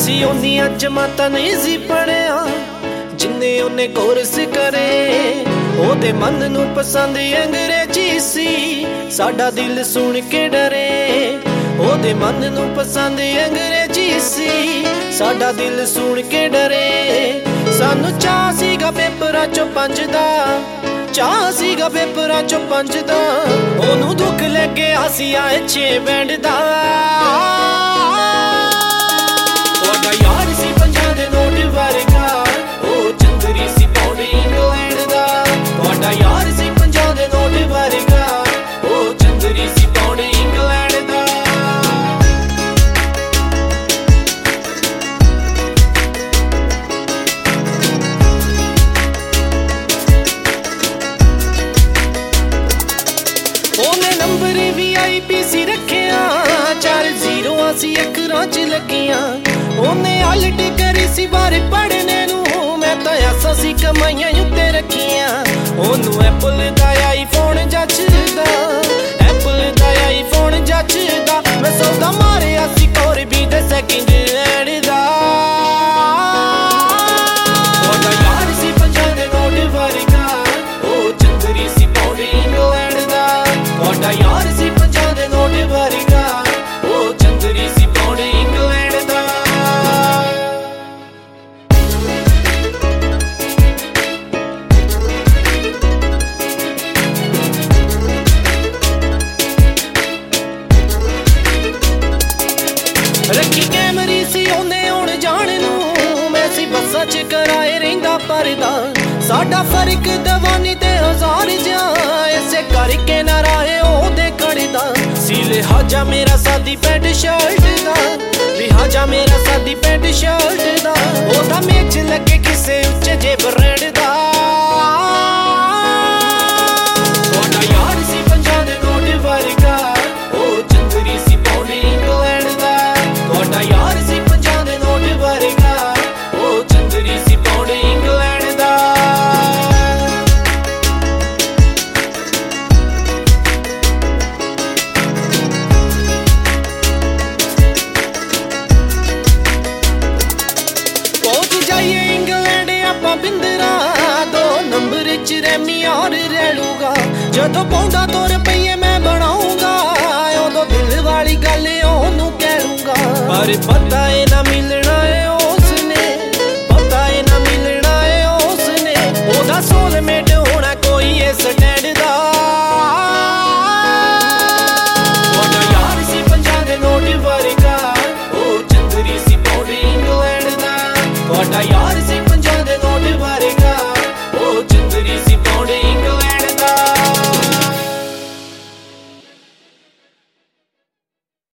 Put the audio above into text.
ਸੀ ਉਹਦੀਆਂ ਜਮਾਤਾਂ ਨਹੀਂ ਸੀ ਪੜਿਆ ਜਿੰਨੇ ਉਹਨੇ ਕੋਰਸ ਕਰੇ। ਉਹਦੇ ਮਨ ਨੂੰ ਪਸੰਦ ਅੰਗਰੇਜ਼ੀ ਸੀ, ਸਾਡਾ ਦਿਲ ਸੁਣ ਕੇ ਡਰੇ। ਉਹਦੇ ਮਨ ਨੂੰ ਪਸੰਦ ਅੰਗਰੇਜ਼ੀ ਸੀ, ਸਾਡਾ ਦਿਲ ਸੁਣ ਕੇ ਡਰੇ। ਸਾਨੂੰ ਚਾਹ ਸੀਗਾ ਪੇਪਰਾਂ ਚੋਂ 5 ਦਾ, ਚਾਹ ਸੀਗਾ ਪੇਪਰਾਂ ਚੋਂ 5 ਦਾ। ਉਹਨੂੰ ਦੁੱਖ ਲੱਗਿਆ ਸੀ ਆਏ 6 ਬੈਂਡ ਦਾ। ਤੁਹਾਡਾ ਯਾਰ ਸੀ 5 ਦੇ ਨੋਟ ਵਰਗਾ, ਉਹ ਚੰਦਰੀ ਸੀ ਪੌਂਡ ਇੰਗਲੈਂਡ ਦਾ। ਤੁਹਾਡਾ ਯਾਰ ਸੀ 5 ਦੇ ਨੋਟ ਵਰਗਾ, ਉਹ ਚੰਦਰੀ ਸੀ ਪੌਂਡ ਇੰਗਲੈਂਡ ਦਾ। ਉਹਨੇ ਨੰਬਰ VIP ਸੀ ਰੱਖਿਆ, 4 ਜ਼ੀਰੋਆਂ ਸੀ ਅੱਖਰਾਂ 'ਚ ਲੱਗੀਆਂ। ਉਹਨੇ ਹਾਲਟ ਕਰੀ ਸੀ ਬਾਰੇ ਪੜ੍ਹਨੇ ਨੂੰ, ਮੈਂ ਤਾਂ ਆਸਾਂ ਸੀ ਕਮਾਈਆਂ ਉੱਤੇ ਰੱਖੀਆਂ। ਉਹਨੂੰ ਐਪਲ ਦਾ ਆਈਫੋਨ ਜੱਚਦਾ, ਐਪਲ ਦਾ ਆਈਫੋਨ ਜੱਚਦਾ। ਮੈਂ ਸੌਦਾ ਮਾਰਿਆ ਸੀ ਕੋਰਬੀ ਦੇ ਸੈਕਿੰਡ ਹੈਂਡ ਦਾ। ਤੁਹਾਡਾ ਯਾਰ ਸੀ 5 ਦੇ ਨੋਟ ਵਰਗਾ, ਉਹ ਚੰਦਰੀ ਸੀ ਪੌਂਡ ਇੰਗਲੈਂਡ ਦਾ। ਤੁਹਾਡਾ ਯਾਰ ਸੀ 5 ਦੇ ਨੋਟ ਵਰਗਾ, ਉਹ ਚੰਦਰੀ ਸੀ ਪੌਂਡ ਇੰਗਲੈਂਡ ਦਾ। ਰੱਖੀ ਕੈਮਰੀ ਸੀ ਉਹਨੇ ਆਉਣ ਜਾਣ ਨੂੰ, ਮੈਂ ਸੀ ਬੱਸਾਂ 'ਚ ਕਰਾਏ ਰਹਿੰਦਾ ਪਰਦਾ। ਸਾਡਾ ਫਰਕ ਦਵਾਨੀ ਤੇ 1000 ਜਾ, ਇਸੇ ਕਰਕੇ ਨਾ ਰਾਹੇ ਉਹਦੇ ਕੜਦਾ ਸੀ। ਲਿਹਾਜ਼ਾ ਮੇਰਾ ਸਾਦੀ ਪੈਂਟ ਸ਼ਰਟ ਦਾ, ਲਿਹਾਜ਼ਾ ਮੇਰਾ ਸਾਦੀ ਪੈਂਟ ਸ਼ਰਟ ਦਾ। ਉਹਦਾ ਮੇਚ ਲੱਗੇ ਕਿਸੇ ਉੱਚੇ ਜੇ ਬ੍ਰਾਂਡ ਦਾ। ਤੁਹਾਡਾ ਯਾਰ ਸੀ 5 ਦੇ ਨੋਟ ਵਰਗਾ, ਉਹ ਚੰਦਰੀ ਸੀ ਪੌਂਡ ਇੰਗਲੈਂਡ ਦਾ। ਤੁਹਾਡਾ ਯਾਰ ਸੀ 5 ਦੇ ਨੋਟ ਵਰਗਾ, ਉਹ ਚੰਦਰੀ ਸੀ ਪੌਂਡ ਇੰਗਲੈਂਡ ਦਾ। ਪਹੁੰਚ ਜਾਈਏ ਇੰਗਲੈਂਡ ਆਪਾਂ ਬਿੰਦਰਾ, 2 ਨੰਬਰ 'ਚ ਰੈਮੀ ਔਰ ਰੈਲੂਗਾ। ਜਦੋਂ ਪੌਂਦਾ ਤੋਂ ਰੁਪਈਏ ਮੈਂ ਬਣਾਉਂਗਾ, ਉਦੋਂ ਦਿਲ ਵਾਲੀ ਗੱਲ ਉਹਨੂੰ ਕਹਿ ਲੂੰਗਾ। ਪਰ ਪਤਾ ਏ ਨਾ ਮਿਲਣਾ